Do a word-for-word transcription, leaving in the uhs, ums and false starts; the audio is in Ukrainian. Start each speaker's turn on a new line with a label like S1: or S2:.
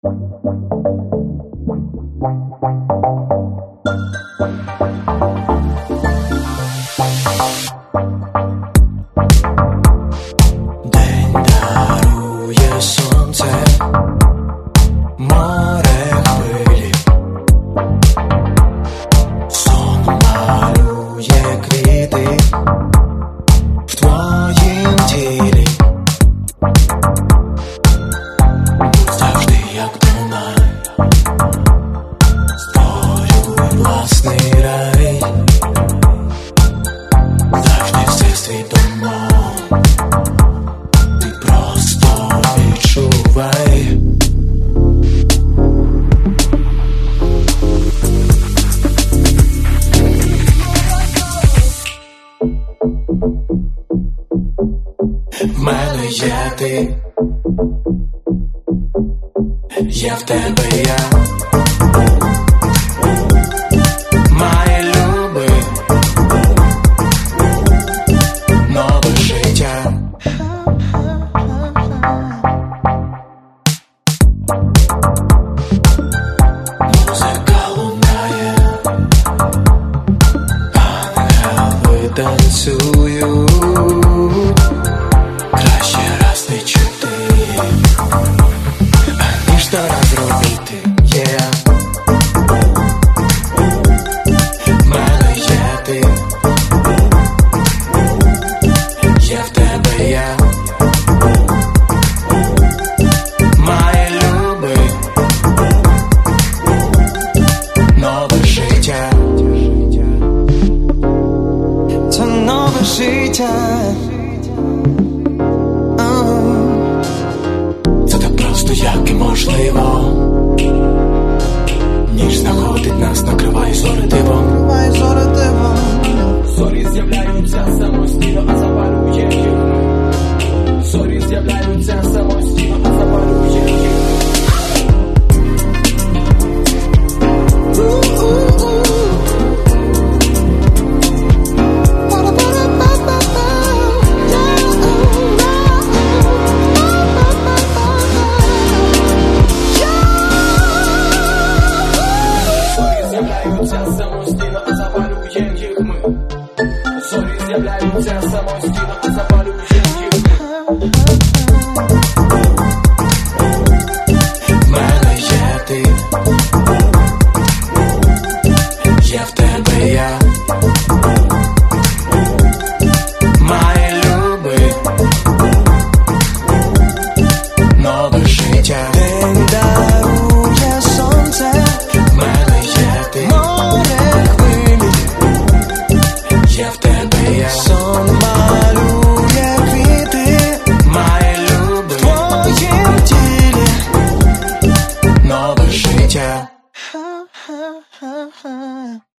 S1: День дарує сонце, море хвилі, сон малює квіти в твоїм тілі. Будь завжди як дома, створюй власний рай, завжди все свідомо, ти просто відчувай. В мене є ти, я в тебе я, моє люби, нове життя. Музика лунає, ангели танцюють, краще раз не чути, аніж то розробити, yeah. В мене є ти, я в тебе я, моє люби, нове життя. Це нове життя. Це так просто, як і можливо, ніж знаходить нас, накриває зори дивом.
S2: Зорі з'являються самостійно, а запалює їх ми. Зорі з'являються самостійно, а запалює їх ми. Самостійно, а запалюєм їх ми. Зорі з'являються самостійно, а запалюєм їх ми.
S1: В мене є ти, я в тебе я, моє люби, нове життя. День дарує сонце, в мене є ти, море хвилі, я в тебе я, сон малює квіти, моє люби, в твоїм тілі, нове життя.